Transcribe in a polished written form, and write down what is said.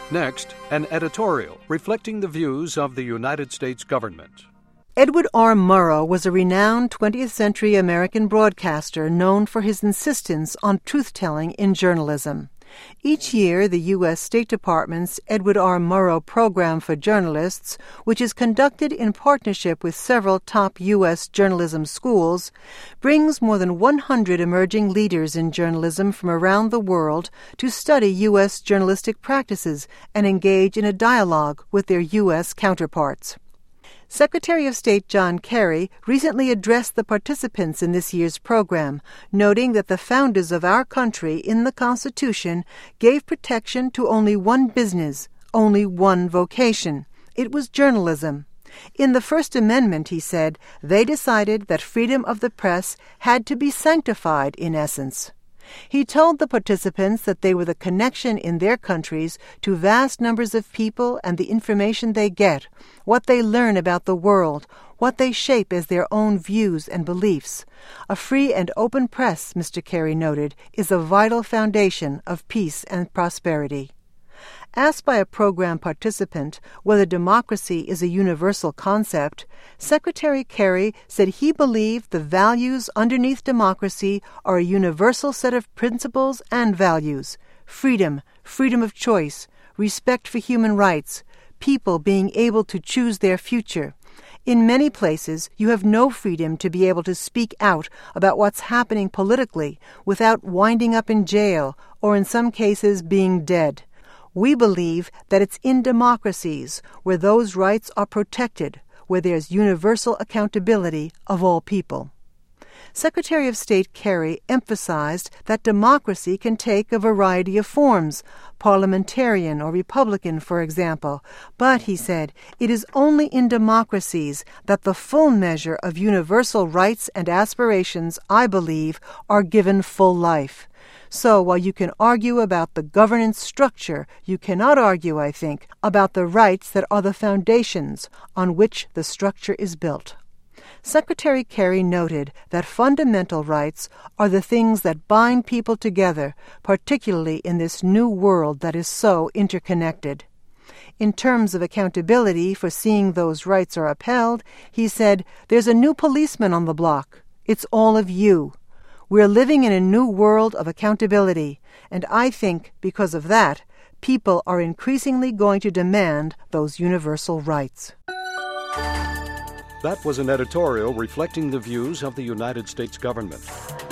Next, an editorial reflecting the views of the United States government. Edward R. Murrow was a renowned 20th century American broadcaster known for his insistence on truth-telling in journalism. Each year, the U.S. State Department's Edward R. Murrow Program for Journalists, which is conducted in partnership with several top U.S. journalism schools, brings more than 100 emerging leaders in journalism from around the world to study U.S. journalistic practices and engage in a dialogue with their U.S. counterparts. Secretary of State John Kerry recently addressed the participants in this year's program, noting that the founders of our country in the Constitution gave protection to only one business, only one vocation. It was journalism. In the First Amendment, he said, they decided that freedom of the press had to be sanctified in essence. He told the participants that they were the connection in their countries to vast numbers of people and the information they get, what they learn about the world, what they shape as their own views and beliefs. A free and open press, Mr. Kerry noted, is a vital foundation of peace and prosperity. Asked by a program participant whether democracy is a universal concept, Secretary Kerry said he believed the values underneath democracy are a universal set of principles and values: freedom, freedom of choice, respect for human rights, people being able to choose their future. In many places, you have no freedom to be able to speak out about what's happening politically without winding up in jail or in some cases being dead. We believe that it's in democracies where those rights are protected, where there's universal accountability of all people. Secretary of State Kerry emphasized that democracy can take a variety of forms, parliamentarian or Republican, for example, but, he said, it is only in democracies that the full measure of universal rights and aspirations, I believe, are given full life. So while you can argue about the governance structure, you cannot argue, I think, about the rights that are the foundations on which the structure is built. Secretary Kerry noted that fundamental rights are the things that bind people together, particularly in this new world that is so interconnected. In terms of accountability for seeing those rights are upheld, he said, "There's a new policeman on the block. It's all of you. We're living in a new world of accountability, and I think, because of that, people are increasingly going to demand those universal rights." That was an editorial reflecting the views of the United States government.